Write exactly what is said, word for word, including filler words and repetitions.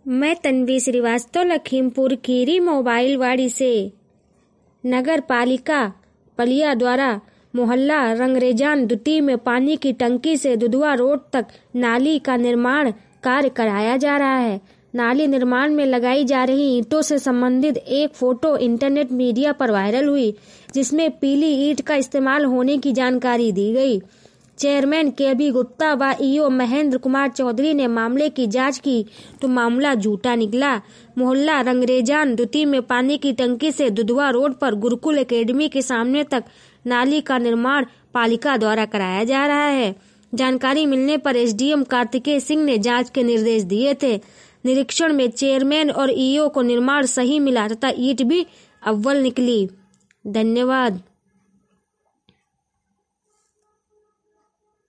मैं तन्वी श्रीवास्तव, लखीमपुर खीरी मोबाइल वाड़ी से। नगर पालिका पलिया द्वारा मोहल्ला रंगरेजान द्वितीय में पानी की टंकी से दुधवा रोड तक नाली का निर्माण कार्य कराया जा रहा है। नाली निर्माण में लगाई जा रही ईंटों से संबंधित एक फोटो इंटरनेट मीडिया पर वायरल हुई, जिसमें पीली ईंट का इस्तेमाल होने की जानकारी दी गई। चेयरमैन के बी गुप्ता व ईओ महेंद्र कुमार चौधरी ने मामले की जांच की तो मामला झूठा निकला। मोहल्ला रंगरेजान द्वितीय में पानी की टंकी से दुधवा रोड पर गुरुकुल एकेडमी के सामने तक नाली का निर्माण पालिका द्वारा कराया जा रहा है। जानकारी मिलने पर एसडीएम कार्तिकेय सिंह ने जांच के निर्देश दिए थे। निरीक्षण में चेयरमैन और ईओ को निर्माण सही मिला तथा ईंट भी अव्वल निकली। धन्यवाद।